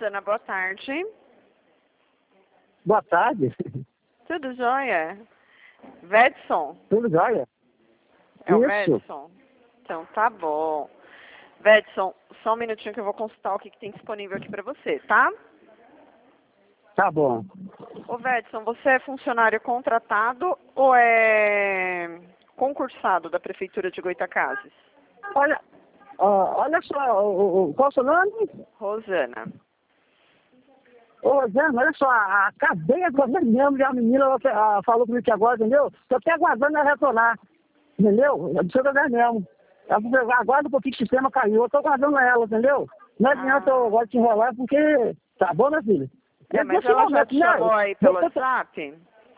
Rosana, boa tarde. Boa tarde. Tudo jóia? Vedson? Tudo jóia? É o Isso. Vedson? Então tá bom. Vedson, só um minutinho que eu vou consultar o que tem disponível aqui pra você, tá? Tá bom. Ô Vedson, você é funcionário contratado ou é concursado da Prefeitura de Goitacazes? Olha só, qual é o seu nome? Rosana. Ô, Rosana, olha só, acabei agora mesmo, a menina falou comigo aqui agora, entendeu? Tô até aguardando ela retornar, entendeu? Do seu lugar mesmo. Ela falou, aguarda um pouquinho que o sistema caiu, eu tô aguardando ela, entendeu? Não adianta eu agora te enrolar, porque... Tá bom, minha filha? Mas ela já te chamou aí pelo WhatsApp?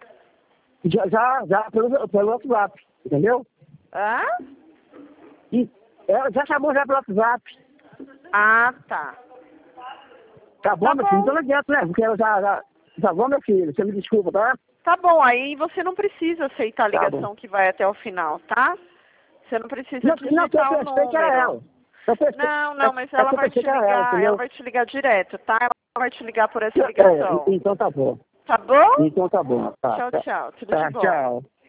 Já, pelo WhatsApp, entendeu? Hã? E ela já chamou já pelo WhatsApp. Ah, tá. Tá bom, Tá meu filho? bom. Então não adianta, né? Porque ela já... Tá bom, meu filho? Você me desculpa, tá? Tá bom, aí você não precisa aceitar a Tá ligação que vai até o final, tá? Você não precisa Não, digitar eu o pensei que era ela. número. Não, mas ela Eu vai pensei te que era ela, ligar, ela entendeu? vai te ligar direto, tá? Ela vai te ligar por essa ligação. Então tá bom. Tá bom? Então tá bom. Tá, Tchau, tá, tchau. Tudo de tá, bom. tchau.